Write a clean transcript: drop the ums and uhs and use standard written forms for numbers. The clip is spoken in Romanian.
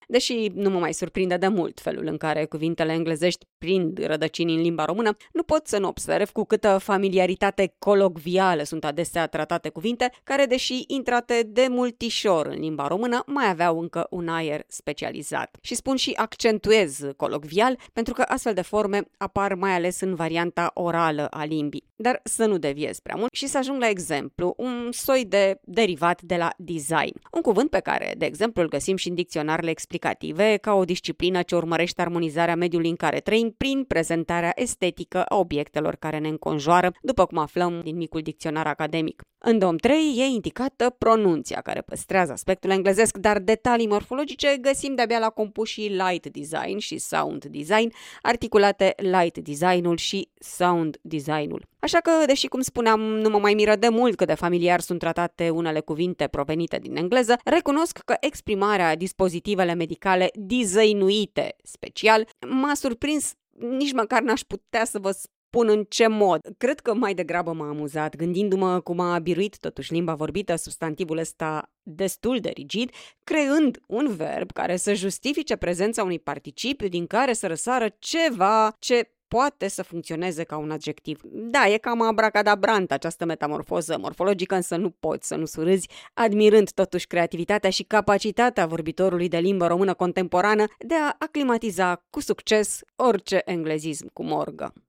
Deși nu mă mai surprinde de mult felul în care cuvintele englezești prind rădăcini în limba română, nu pot să nu observ cu câtă familiaritate colocvială sunt adesea tratate cuvinte care, deși intrate de multișor în limba română, mai aveau încă un aer specializat. Și spun și accentuez colocvial, pentru că astfel de forme apar mai ales în varianta orală a limbii. Dar să nu deviez prea mult și să ajung la exemplu, un soi de derivat de la design. Un cuvânt pe care, de exemplu, îl găsim și în dicționarele explicative ca o disciplină ce urmărește armonizarea mediului în care trăim prin prezentarea estetică a obiectelor care ne înconjoară, după cum aflăm din micul dicționar academic. În DOM 3 e indicată pronunția, care păstrează aspectul englezesc, dar detalii morfologice găsim de-abia la compușii light design și sound design, articulate light design-ul și sound design-ul. Așa că, deși, cum spuneam, nu mă mai miră de mult cât de familiar sunt tratate unele cuvinte provenite din engleză, recunosc că exprimarea dispozitivele medicale designuite special m-a surprins, nici măcar n-aș putea să vă spun în ce mod. Cred că mai degrabă m-a amuzat, gândindu-mă cum a biruit totuși limba vorbită substantivul ăsta destul de rigid, creând un verb care să justifice prezența unui particip din care să răsară ceva ce poate să funcționeze ca un adjectiv. Da, e cam abracadabrant această metamorfoză morfologică, însă nu poți să nu surâzi, admirând totuși creativitatea și capacitatea vorbitorului de limbă română contemporană de a aclimatiza cu succes orice englezism cu morgă.